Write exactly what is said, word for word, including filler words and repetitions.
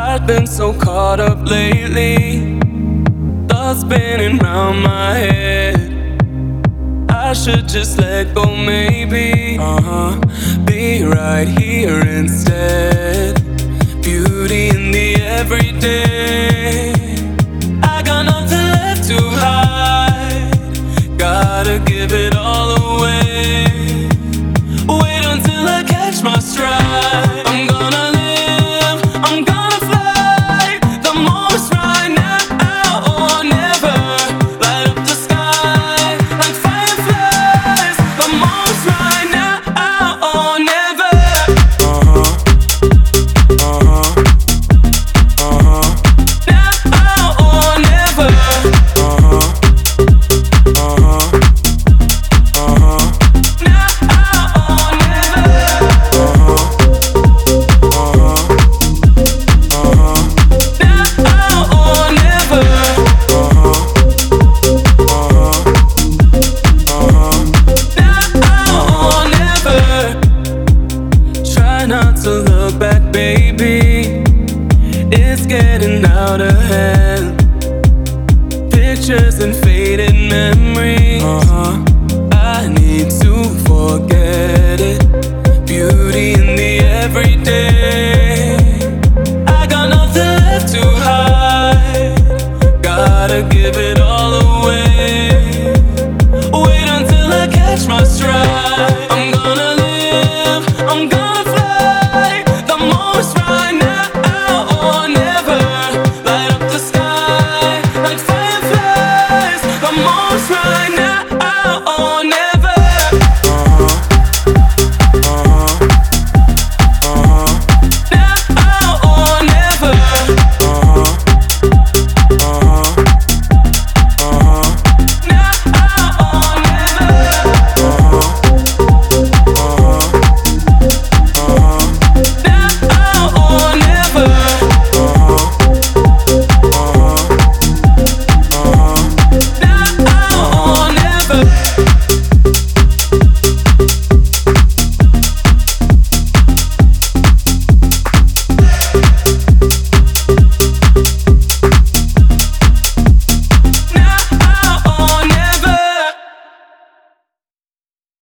I've been so caught up lately, thoughts spinning round my head. I should just let go, maybe. Uh-huh. Be right here instead. Beauty in the everyday. I got nothing left to hide. Gotta give it all away. Wait until I catch my stride. I'm gonna live, I'm gonna fly. The moment's right now or never. Light up the sky like fireflies. The moment's right now or never. Uh-huh, uh-huh, uh-huh. Now or never. Uh-huh, uh-huh, uh-huh. Now or never. Uh-huh, uh-huh, uh-huh. Now or never. Uh-huh, uh-huh, uh-huh. Now or never. Try not to look back, baby. It's getting out of hand. Pictures and faded memories. Uh-huh. I need to forget it. Beauty in the everyday.